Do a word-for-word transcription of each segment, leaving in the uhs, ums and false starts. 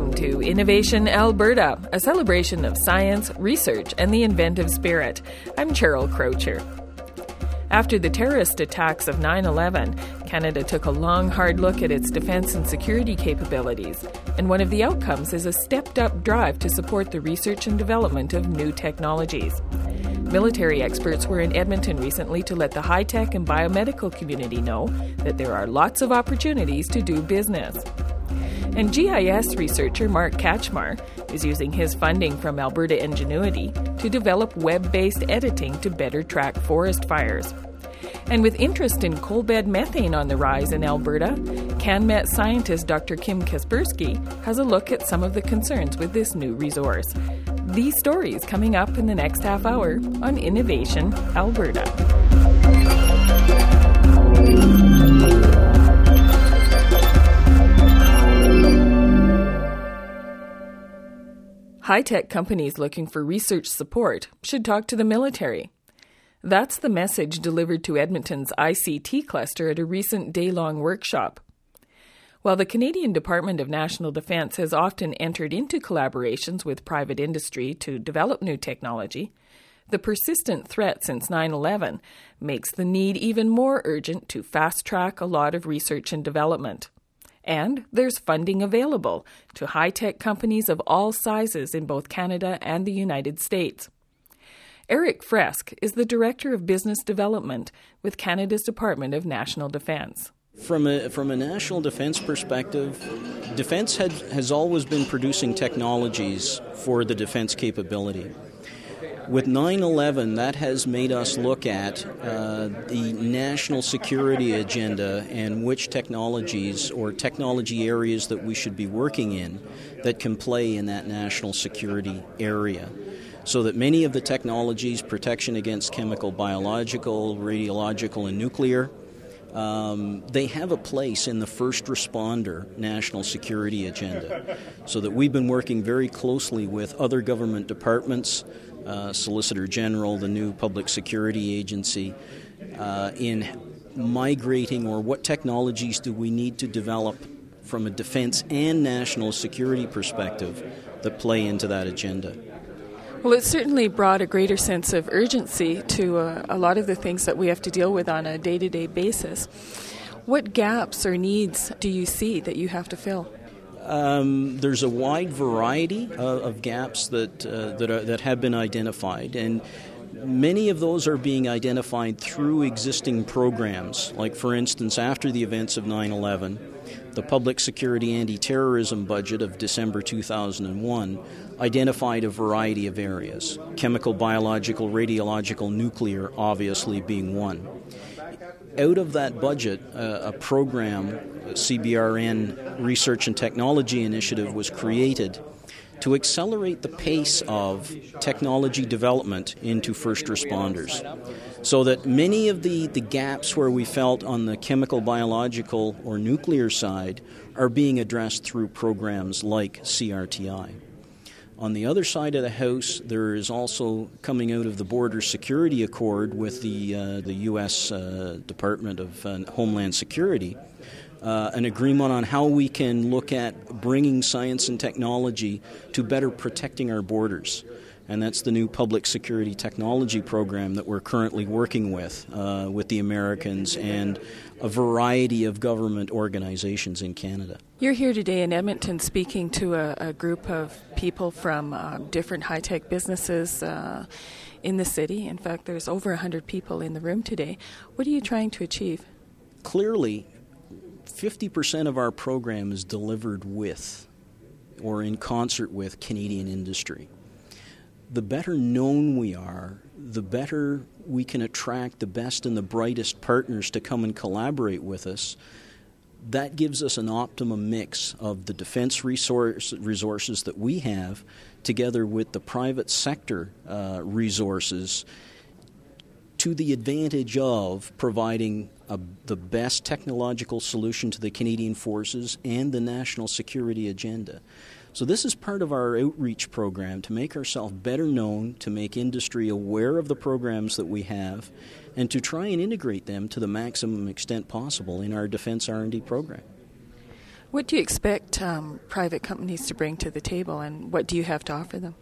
Welcome to Innovation Alberta, a celebration of science, research, and the inventive spirit. I'm Cheryl Croucher. After the terrorist attacks of nine eleven, Canada took a long, hard look at its defence and security capabilities, and one of the outcomes is a stepped-up drive to support the research and development of new technologies. Military experts were in Edmonton recently to let the high-tech and biomedical community know that there are lots of opportunities to do business. And G I S researcher Mark Kachmar is using his funding from Alberta Ingenuity to develop web-based editing to better track forest fires. And with interest in coal bed methane on the rise in Alberta, CanMet scientist Doctor Kim Kaspersky has a look at some of the concerns with this new resource. These stories coming up in the next half hour on Innovation Alberta. High-tech companies looking for research support should talk to the military. That's the message delivered to Edmonton's I C T cluster at a recent day-long workshop. While the Canadian Department of National Defence has often entered into collaborations with private industry to develop new technology, the persistent threat since nine eleven makes the need even more urgent to fast-track a lot of research and development. And there's funding available to high-tech companies of all sizes in both Canada and the United States. Eric Fresk is the Director of Business Development with Canada's Department of National Defence. From a from a national defence perspective, defence had, has always been producing technologies for the defence capability. With nine eleven, that has made us look at uh, the national security agenda and which technologies or technology areas that we should be working in that can play in that national security area. So that many of the technologies, protection against chemical, biological, radiological, and nuclear, um, they have a place in the first responder national security agenda. So that we've been working very closely with other government departments, Uh, Solicitor General, the new Public Security Agency, uh, in migrating or what technologies do we need to develop from a defense and national security perspective that play into that agenda. Well, it certainly brought a greater sense of urgency to uh, a lot of the things that we have to deal with on a day-to-day basis. What gaps or needs do you see that you have to fill? Um, there's a wide variety of, of gaps that uh, that, are, that have been identified, and many of those are being identified through existing programs. Like, for instance, after the events of nine eleven, the Public Security Anti-Terrorism budget of December two thousand one identified a variety of areas, chemical, biological, radiological, nuclear obviously being one. Out of that budget, uh, a program, C B R N Research and Technology Initiative, was created to accelerate the pace of technology development into first responders. So that many of the, the gaps where we felt on the chemical, biological, or nuclear side are being addressed through programs like C R T I. On the other side of the house, there is also coming out of the Border Security Accord with the uh, the U S uh, Department of uh, Homeland Security, uh, an agreement on how we can look at bringing science and technology to better protecting our borders. And that's the new Public Security Technology Program that we're currently working with, uh, with the Americans and a variety of government organizations in Canada. You're here today in Edmonton speaking to a, a group of people from uh, different high-tech businesses uh, in the city. In fact, there's over one hundred people in the room today. What are you trying to achieve? Clearly, fifty percent of our program is delivered with or in concert with Canadian industry. The better known we are, the better we can attract the best and the brightest partners to come and collaborate with us. That gives us an optimum mix of the defense resource, resources that we have together with the private sector uh, resources to the advantage of providing a, the best technological solution to the Canadian forces and the national security agenda. So this is part of our outreach program to make ourselves better known, to make industry aware of the programs that we have, and to try and integrate them to the maximum extent possible in our defense R and D program. What do you expect um, private companies to bring to the table, and what do you have to offer them?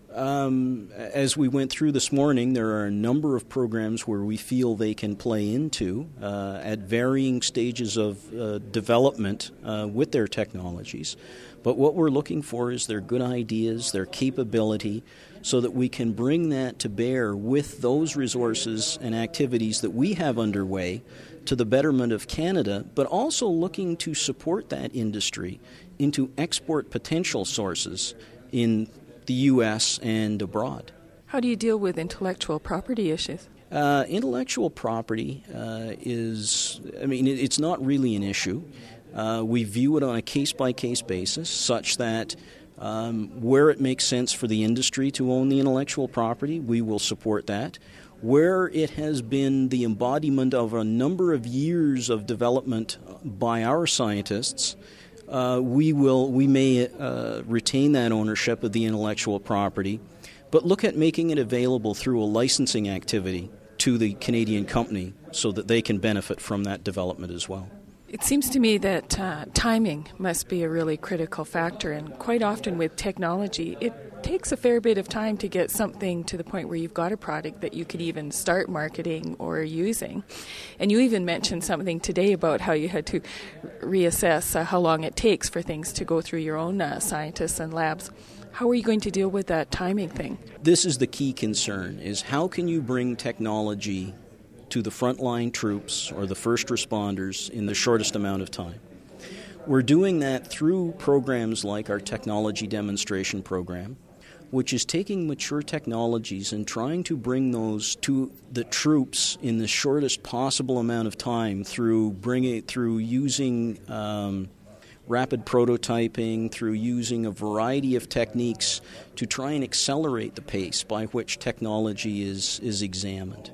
Um, as we went through this morning, there are a number of programs where we feel they can play into uh, at varying stages of uh, development uh, with their technologies. But what we're looking for is their good ideas, their capability, so that we can bring that to bear with those resources and activities that we have underway to the betterment of Canada, but also looking to support that industry into export potential sources in the U S and abroad. How do you deal with intellectual property issues? Uh, intellectual property uh, is, I mean, it, it's not really an issue. Uh, we view it on a case-by-case basis such that um, where it makes sense for the industry to own the intellectual property, we will support that. Where it has been the embodiment of a number of years of development by our scientists, Uh, we will, we may uh, retain that ownership of the intellectual property, but look at making it available through a licensing activity to the Canadian company so that they can benefit from that development as well. It seems to me that uh, timing must be a really critical factor, and quite often with technology, it takes a fair bit of time to get something to the point where you've got a product that you could even start marketing or using. And you even mentioned something today about how you had to reassess uh, how long it takes for things to go through your own uh, scientists and labs. How are you going to deal with that timing thing? This is the key concern, is how can you bring technology to the frontline troops or the first responders in the shortest amount of time? We're doing that through programs like our technology demonstration program, which is taking mature technologies and trying to bring those to the troops in the shortest possible amount of time through bringing it through using um, rapid prototyping, through using a variety of techniques to try and accelerate the pace by which technology is is examined.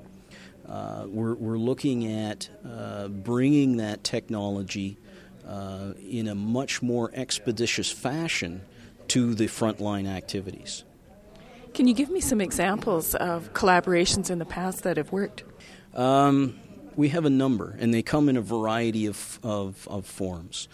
Uh, we're, we're looking at uh, bringing that technology uh, in a much more expeditious fashion to the frontline activities. Can you give me some examples of collaborations in the past that have worked? Um, we have a number, and they come in a variety of, of, of forms.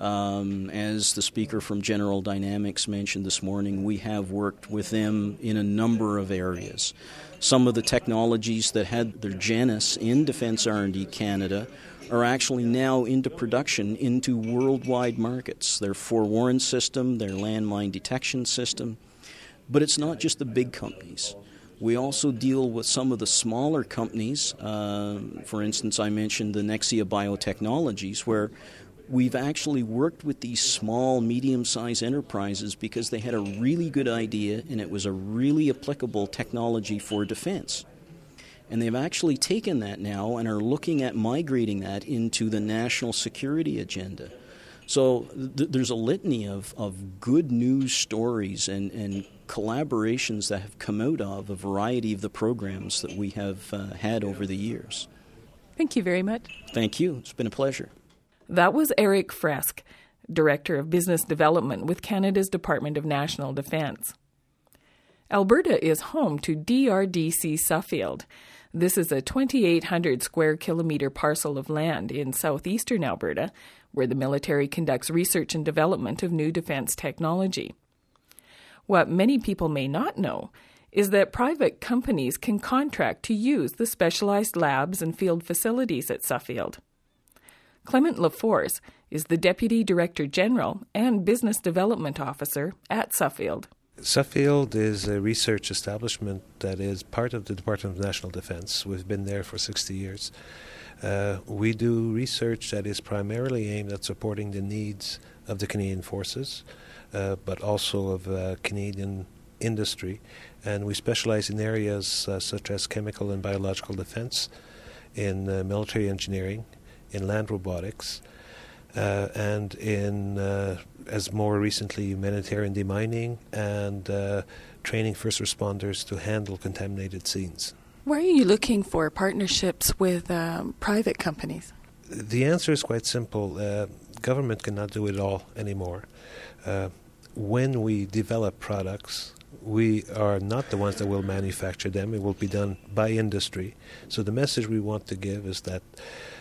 Um, as the speaker from General Dynamics mentioned this morning, we have worked with them in a number of areas. Some of the technologies that had their genesis in Defence R and D Canada are actually now into production into worldwide markets. Their forewarn system, their landmine detection system. But it's not just the big companies. We also deal with some of the smaller companies. Uh, for instance, I mentioned the Nexia Biotechnologies, where we've actually worked with these small, medium-sized enterprises because they had a really good idea and it was a really applicable technology for defense. And they've actually taken that now and are looking at migrating that into the national security agenda. So th- there's a litany of, of good news stories and, and collaborations that have come out of a variety of the programs that we have uh, had over the years. Thank you very much. Thank you. It's been a pleasure. That was Eric Fresk, Director of Business Development with Canada's Department of National Defence. Alberta is home to D R D C Suffield. This is a twenty-eight hundred square kilometre parcel of land in southeastern Alberta, where the military conducts research and development of new defence technology. What many people may not know is that private companies can contract to use the specialized labs and field facilities at Suffield. Clement LaForce is the Deputy Director General and Business Development Officer at Suffield. Suffield is a research establishment that is part of the Department of National Defence. We've been there for sixty years. Uh, we do research that is primarily aimed at supporting the needs of the Canadian forces, uh, but also of uh, Canadian industry. And we specialize in areas uh, such as chemical and biological defence, in uh, military engineering, in land robotics, uh, and in, uh, as more recently, humanitarian demining and uh, training first responders to handle contaminated scenes. Why are you looking for partnerships with um, private companies? The answer is quite simple. Uh, government cannot do it all anymore. Uh, when we develop products, we are not the ones that will manufacture them. It will be done by industry. So the message we want to give is that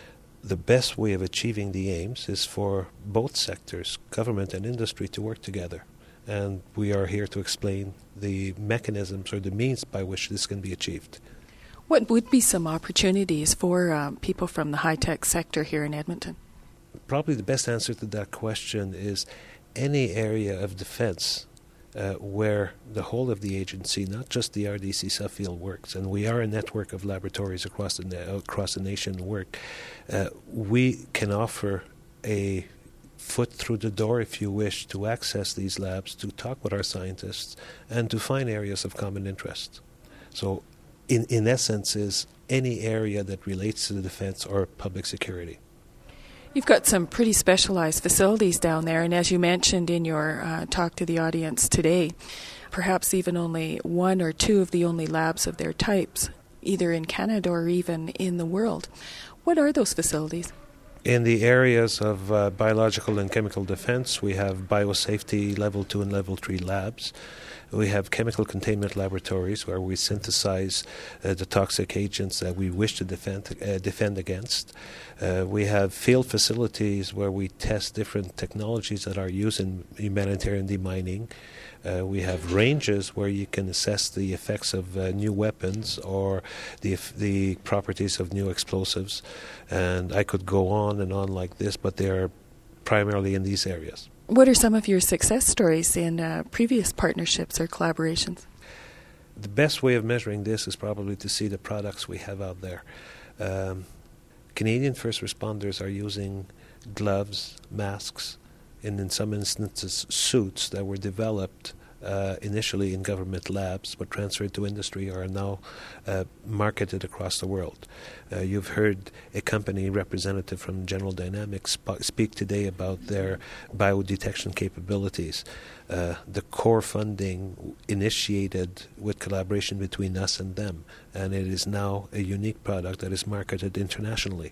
the best way of achieving the aims is for both sectors, government and industry, to work together. And we are here to explain the mechanisms or the means by which this can be achieved. What would be some opportunities for uh, people from the high-tech sector here in Edmonton? Probably the best answer to that question is any area of defense uh, where the whole of the agency, not just the R D C Suffield, works, and we are a network of laboratories across the na- across the nation work, uh, we can offer a foot through the door, if you wish, to access these labs, to talk with our scientists, and to find areas of common interest. So, in, in essence, is any area that relates to the defense or public security. You've got some pretty specialized facilities down there, and as you mentioned in your uh, talk to the audience today, perhaps even only one or two of the only labs of their types, either in Canada or even in the world. What are those facilities? In the areas of uh, biological and chemical defense, we have biosafety level two and level three labs. We have chemical containment laboratories where we synthesize uh, the toxic agents that we wish to defend, uh, defend against. Uh, we have field facilities where we test different technologies that are used in humanitarian demining. Uh, we have ranges where you can assess the effects of uh, new weapons or the the properties of new explosives. And I could go on and on like this, but they are primarily in these areas. What are some of your success stories in uh, previous partnerships or collaborations? The best way of measuring this is probably to see the products we have out there. Um, Canadian first responders are using gloves, masks, and in some instances suits that were developed uh, initially in government labs but transferred to industry or are now uh, marketed across the world. Uh, you've heard a company representative from General Dynamics sp- speak today about their biodetection capabilities. Uh, the core funding initiated with collaboration between us and them, and it is now a unique product that is marketed internationally.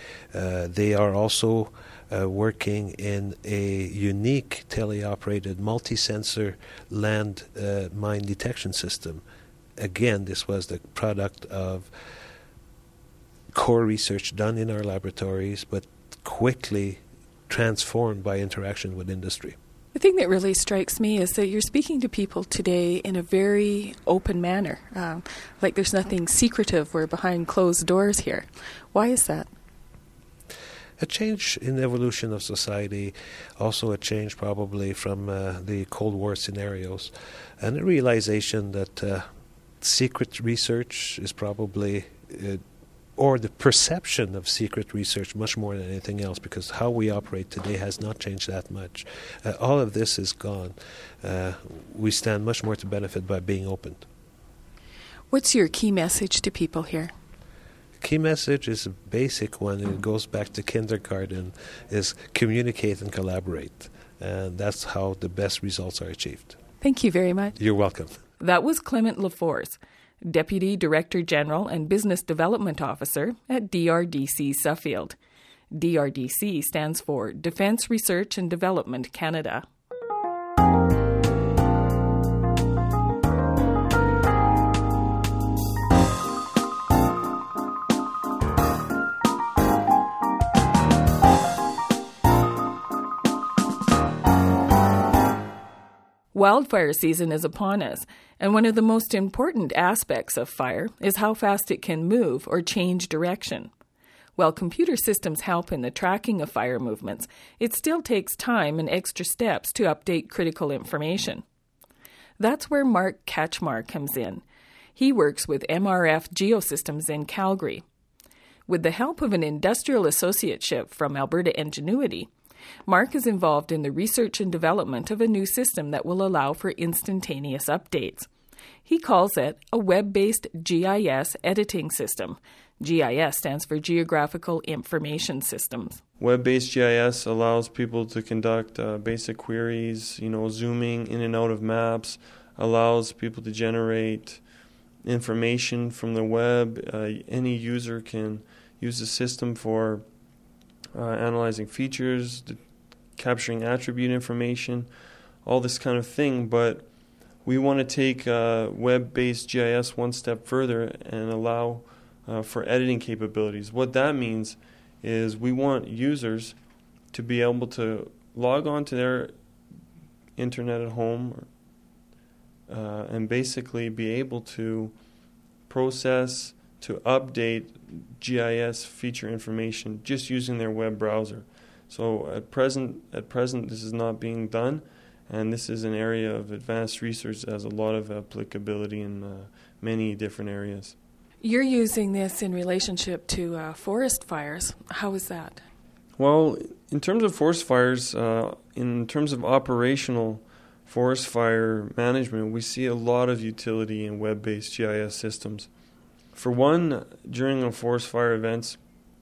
Uh, they are also uh, working in a unique teleoperated multi-sensor land uh, mine detection system. Again, this was the product of core research done in our laboratories, but quickly transformed by interaction with industry. The thing that really strikes me is that you're speaking to people today in a very open manner, um, like there's nothing secretive or behind closed doors here. Why is that? A change in the evolution of society, also a change probably from uh, the Cold War scenarios, and a realization that uh, secret research is probably, uh, or the perception of secret research much more than anything else, because how we operate today has not changed that much. Uh, all of this is gone. Uh, we stand much more to benefit by being opened. What's your key message to people here? Key message is a basic one, and it goes back to kindergarten, is communicate and collaborate. And that's how the best results are achieved. Thank you very much. You're welcome. That was Clement Laforce, Deputy Director General and Business Development Officer at D R D C Suffield. D R D C stands for Defence Research and Development Canada. Wildfire season is upon us, and one of the most important aspects of fire is how fast it can move or change direction. While computer systems help in the tracking of fire movements, it still takes time and extra steps to update critical information. That's where Mark Katchmar comes in. He works with M R F Geosystems in Calgary. With the help of an industrial associateship from Alberta Ingenuity, Mark is involved in the research and development of a new system that will allow for instantaneous updates. He calls it a web-based G I S editing system. G I S stands for Geographical Information Systems. Web-based G I S allows people to conduct uh, basic queries, you know, zooming in and out of maps, allows people to generate information from the web. Uh, any user can use the system for Uh, analyzing features, d- capturing attribute information, all this kind of thing. But we want to take uh, web-based G I S one step further and allow uh, for editing capabilities. What that means is we want users to be able to log on to their internet at home uh, and basically be able to process, to update G I S feature information just using their web browser. So at present, at present, this is not being done, and this is an area of advanced research that has a lot of applicability in uh, many different areas. You're using this in relationship to uh, forest fires. How is that? Well, in terms of forest fires, uh, in terms of operational forest fire management, we see a lot of utility in web-based G I S systems. For one, during the forest fire events,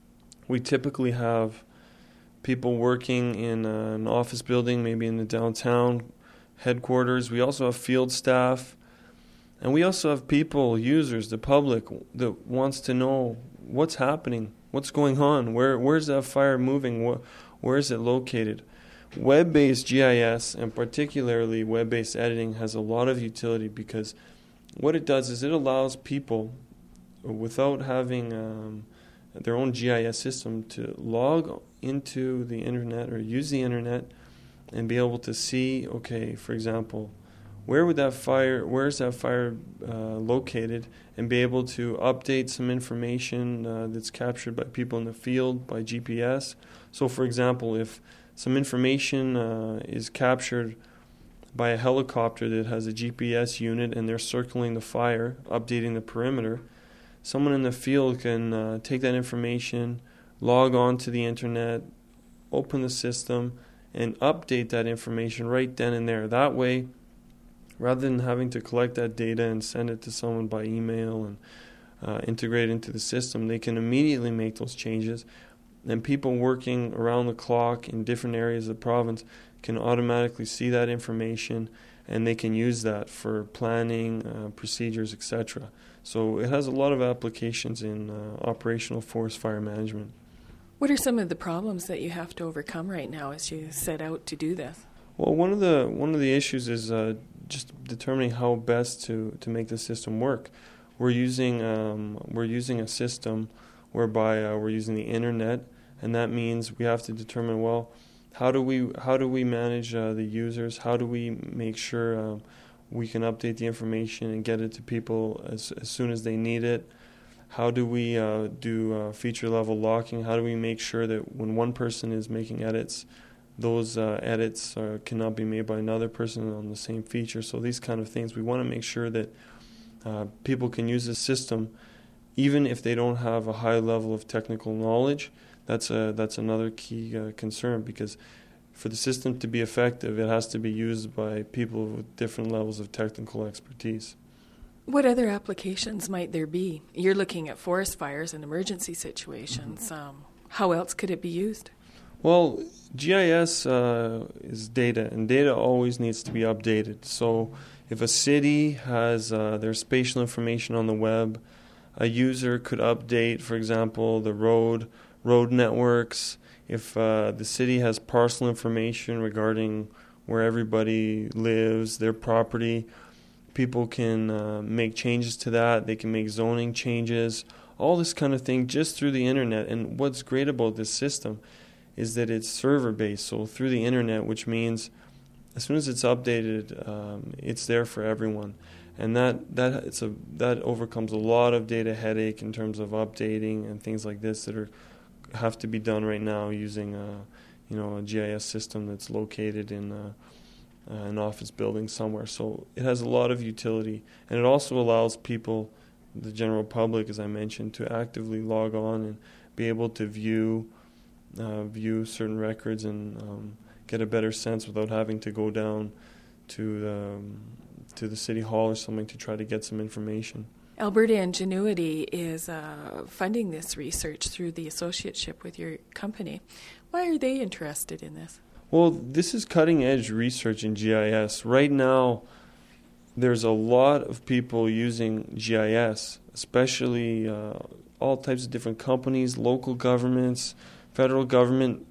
we typically have people working in uh, an office building, maybe in the downtown headquarters. We also have field staff, and we also have people, users, the public, that wants to know what's happening, what's going on, where where's that fire moving, where, where is it located. Web-based G I S, and particularly web-based editing, has a lot of utility because what it does is it allows people, without having um, their own G I S system, to log into the internet or use the internet and be able to see, okay, for example, where would that fire, where is that fire uh, located, and be able to update some information uh, that's captured by people in the field by G P S. So, for example, if some information uh, is captured by a helicopter that has a G P S unit and they're circling the fire, updating the perimeter, someone in the field can uh, take that information, log on to the internet, open the system, and update that information right then and there. That way, rather than having to collect that data and send it to someone by email and uh, integrate it into the system, they can immediately make those changes. And people working around the clock in different areas of the province can automatically see that information, and they can use that for planning, uh, procedures, et cetera. So it has a lot of applications in uh, operational forest fire management. What are some of the problems that you have to overcome right now as you set out to do this? Well, one of the one of the issues is uh, just determining how best to, to make the system work. We're using um, we're using a system whereby uh, we're using the internet, and that means we have to determine, well, how do we how do we manage uh, the users? How do we make sure um, we can update the information and get it to people as, as soon as they need it? How do we uh, do uh, feature-level locking? How do we make sure that when one person is making edits, those uh, edits uh, cannot be made by another person on the same feature? So these kind of things, we want to make sure that uh, people can use the system even if they don't have a high level of technical knowledge. That's a, that's another key uh, concern, because for the system to be effective, it has to be used by people with different levels of technical expertise. What other applications might there be? You're looking at forest fires and emergency situations. Mm-hmm. Um, how else could it be used? Well, G I S uh, is data, and data always needs to be updated. So if a city has uh, their spatial information on the web, a user could update, for example, the road, road networks. If uh, the city has parcel information regarding where everybody lives, their property, people can uh, make changes to that. They can make zoning changes, all this kind of thing just through the internet. And what's great about this system is that it's server-based, so through the internet, which means as soon as it's updated, um, it's there for everyone. And that that it's a that overcomes a lot of data headache in terms of updating and things like this that are have to be done right now using a, you know, a G I S system that's located in a, uh, an office building somewhere. So it has a lot of utility, and it also allows people, the general public, as I mentioned, to actively log on and be able to view uh, view certain records and um, get a better sense without having to go down to the, um, to the city hall or something to try to get some information. Alberta Ingenuity is uh, funding this research through the associateship with your company. Why are they interested in this? Well, this is cutting-edge research in G I S. Right now, there's a lot of people using G I S, especially uh, all types of different companies, local governments, federal government.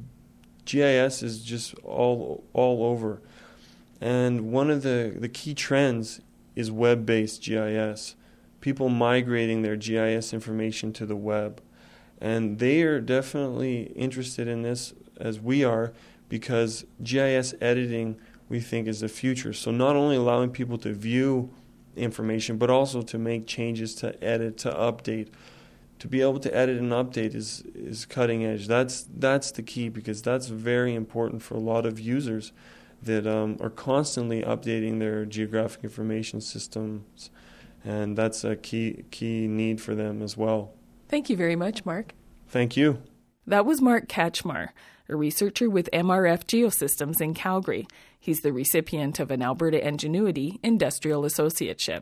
G I S is just all all over. And one of the, the key trends is web-based G I S. People migrating their G I S information to the web. And they are definitely interested in this, as we are, because G I S editing, we think, is the future. So not only allowing people to view information, but also to make changes, to edit, to update. To be able to edit and update is, is cutting edge. That's that's the key, because that's very important for a lot of users that um, are constantly updating their geographic information systems, and that's a key key need for them as well. Thank you very much, Mark. Thank you. That was Mark Kachmar, a researcher with M R F Geosystems in Calgary. He's the recipient of an Alberta Ingenuity Industrial Associateship.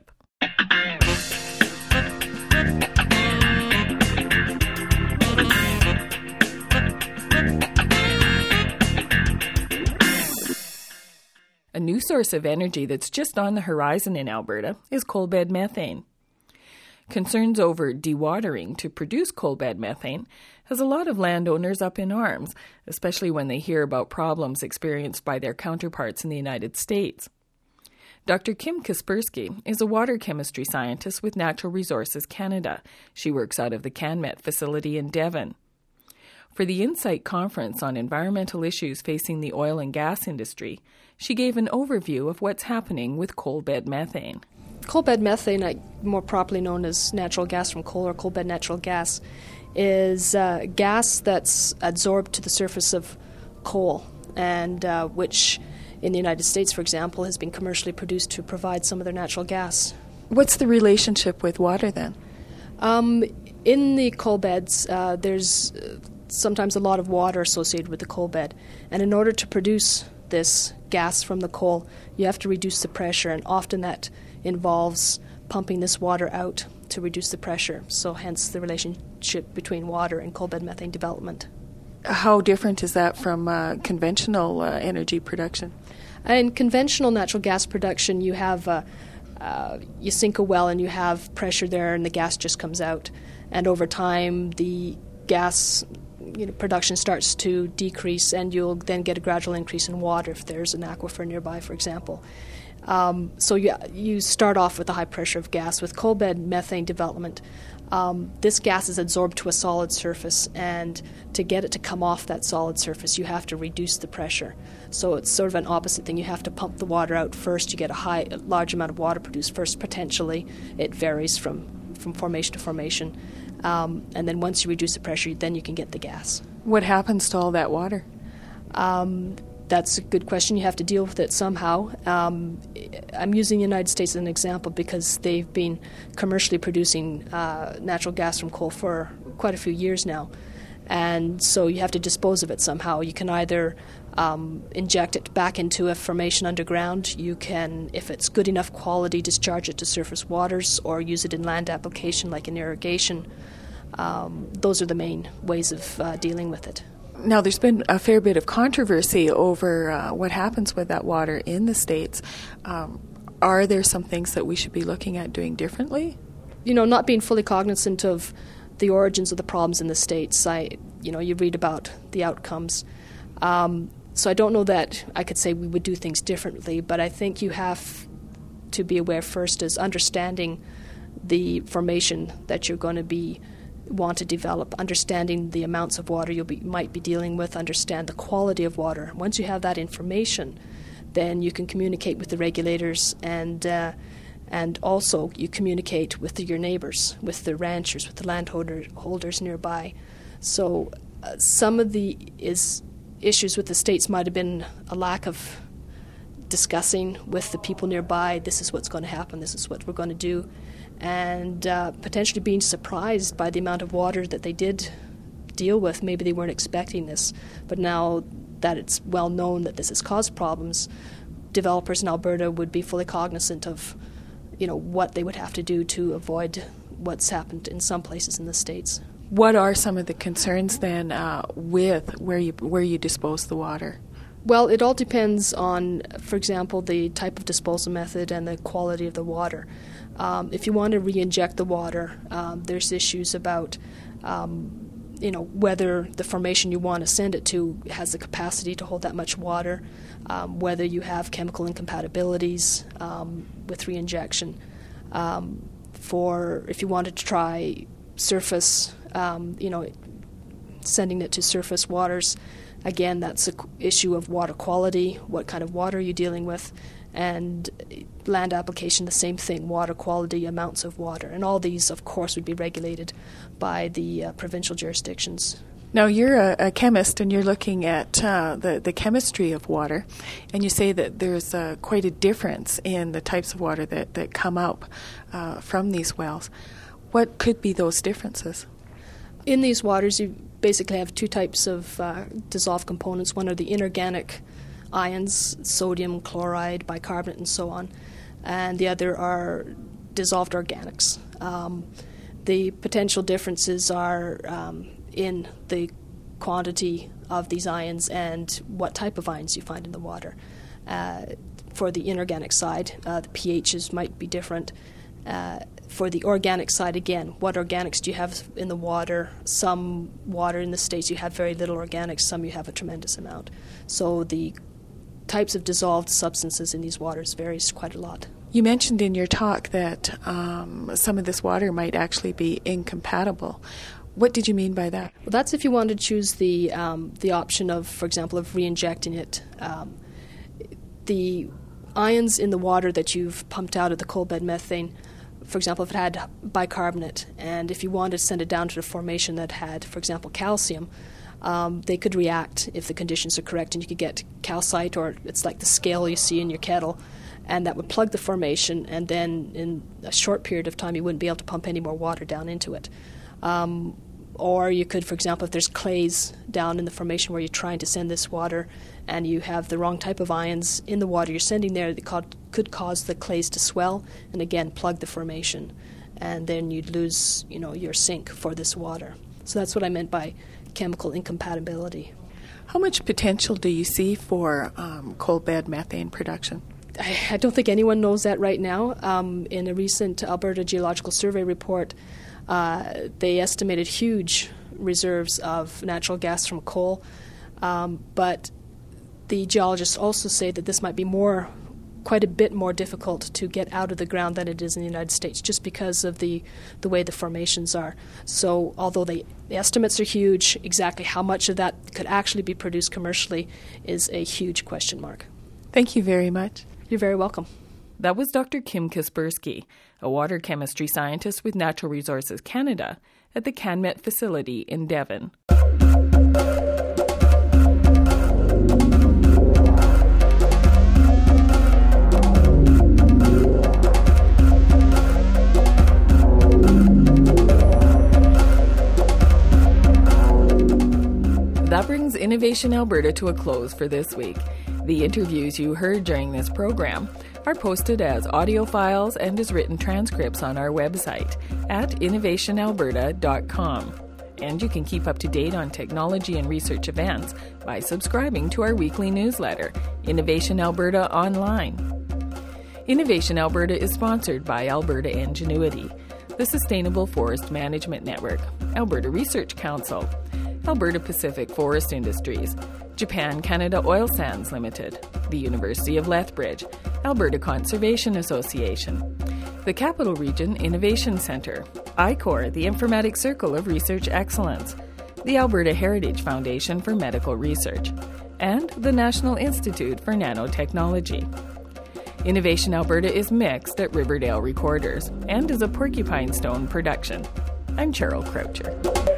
A new source of energy that's just on the horizon in Alberta is coal bed methane. Concerns over dewatering to produce coal bed methane has a lot of landowners up in arms, especially when they hear about problems experienced by their counterparts in the United States. Doctor Kim Kaspersky is a water chemistry scientist with Natural Resources Canada. She works out of the CanMet facility in Devon. For the Insight Conference on environmental issues facing the oil and gas industry, she gave an overview of what's happening with coal bed methane. Coal bed methane, more properly known as natural gas from coal or coal bed natural gas, is uh, gas that's adsorbed to the surface of coal, and uh, which in the United States, for example, has been commercially produced to provide some of their natural gas. What's the relationship with water then? Um, in the coal beds, uh, there's uh, sometimes a lot of water associated with the coal bed, and in order to produce this gas from the coal, you have to reduce the pressure, and often that involves pumping this water out to reduce the pressure, so hence the relationship between water and coal bed methane development. How different is that from uh, conventional uh, energy production? In conventional natural gas production, you have uh, uh, you sink a well and you have pressure there, and the gas just comes out, and over time the gas you know, production starts to decrease, and you'll then get a gradual increase in water if there's an aquifer nearby, for example. Um, so you, you start off with a high pressure of gas. With coal bed methane development, um, this gas is adsorbed to a solid surface, and to get it to come off that solid surface, you have to reduce the pressure. So it's sort of an opposite thing. You have to pump the water out first. You get a high, a large amount of water produced first, potentially. It varies from, from formation to formation. Um, and then once you reduce the pressure, then you can get the gas. What happens to all that water? Um, that's a good question. You have to deal with it somehow. Um, I'm using the United States as an example because they've been commercially producing uh, natural gas from coal for quite a few years now. And so you have to dispose of it somehow. You can either um, inject it back into a formation underground. You can, if it's good enough quality, discharge it to surface waters or use it in land application like in irrigation. Um, those are the main ways of uh, dealing with it. Now, there's been a fair bit of controversy over uh, what happens with that water in the States. Um, are there some things that we should be looking at doing differently? You know, not being fully cognizant of the origins of the problems in the States. I, you know, you read about the outcomes. Um, so I don't know that I could say we would do things differently, but I think you have to be aware first is understanding the formation that you're going to be want to develop, understanding the amounts of water you might be dealing with, understand the quality of water. Once you have that information, then you can communicate with the regulators, and uh, and also you communicate with the, your neighbors, with the ranchers, with the landholders holders nearby. So uh, some of the is issues with the states might have been a lack of discussing with the people nearby, this is what's going to happen, this is what we're going to do, and uh, potentially being surprised by the amount of water that they did deal with. Maybe they weren't expecting this, but now that it's well known that this has caused problems, developers in Alberta would be fully cognizant of, you know, what they would have to do to avoid what's happened in some places in the States. What are some of the concerns then uh, with where you where you dispose the water? Well, it all depends on, for example, the type of disposal method and the quality of the water. Um, if you want to re-inject the water, um, there's issues about, um, you know, whether the formation you want to send it to has the capacity to hold that much water, um, whether you have chemical incompatibilities um, with re-injection. Um, for if you wanted to try surface, um, you know, sending it to surface waters. Again, that's an issue of water quality, what kind of water you're dealing with, and land application, the same thing, water quality, amounts of water. And all these, of course, would be regulated by the uh, provincial jurisdictions. Now, you're a, a chemist, and you're looking at uh, the, the chemistry of water, and you say that there's uh, quite a difference in the types of water that, that come up uh, from these wells. What could be those differences? In these waters, you basically have two types of uh, dissolved components. One are the inorganic ions, sodium, chloride, bicarbonate, and so on, and the other are dissolved organics. Um, the potential differences are um, in the quantity of these ions and what type of ions you find in the water. Uh, for the inorganic side, uh, the pHs might be different. Uh, for the organic side, again, what organics do you have in the water? Some water in the States you have very little organics, some you have a tremendous amount. So the types of dissolved substances in these waters varies quite a lot. You mentioned in your talk that um, some of this water might actually be incompatible. What did you mean by that? Well, that's if you want to choose the um, the option of, for example, of re-injecting it. Um, the ions in the water that you've pumped out of the coal bed methane, for example, if it had bicarbonate, and if you wanted to send it down to the formation that had, for example, calcium, um, they could react if the conditions are correct, and you could get calcite, or it's like the scale you see in your kettle, and that would plug the formation, and then in a short period of time you wouldn't be able to pump any more water down into it. Um, or you could, for example, if there's clays down in the formation where you're trying to send this water and you have the wrong type of ions in the water you're sending there, that could cause the clays to swell and, again, plug the formation. And then you'd lose, you know, your sink for this water. So that's what I meant by chemical incompatibility. How much potential do you see for um, coal bed methane production? I, I don't think anyone knows that right now. Um, in a recent Alberta Geological Survey report, Uh, they estimated huge reserves of natural gas from coal, um, but the geologists also say that this might be more, quite a bit more difficult to get out of the ground than it is in the United States, just because of the, the way the formations are. So although they, the estimates are huge, exactly how much of that could actually be produced commercially is a huge question mark. Thank you very much. You're very welcome. That was Doctor Kim Kaspersky, a water chemistry scientist with Natural Resources Canada at the CanMet facility in Devon. That brings Innovation Alberta to a close for this week. The interviews you heard during this program are posted as audio files and as written transcripts on our website at innovation alberta dot com. And you can keep up to date on technology and research events by subscribing to our weekly newsletter, Innovation Alberta Online. Innovation Alberta is sponsored by Alberta Ingenuity, the Sustainable Forest Management Network, Alberta Research Council, Alberta Pacific Forest Industries, Japan Canada Oil Sands Limited, the University of Lethbridge, Alberta Conservation Association, the Capital Region Innovation Centre, I C O R, the Informatic Circle of Research Excellence, the Alberta Heritage Foundation for Medical Research, and the National Institute for Nanotechnology. Innovation Alberta is mixed at Riverdale Recorders and is a Porcupine Stone production. I'm Cheryl Croucher.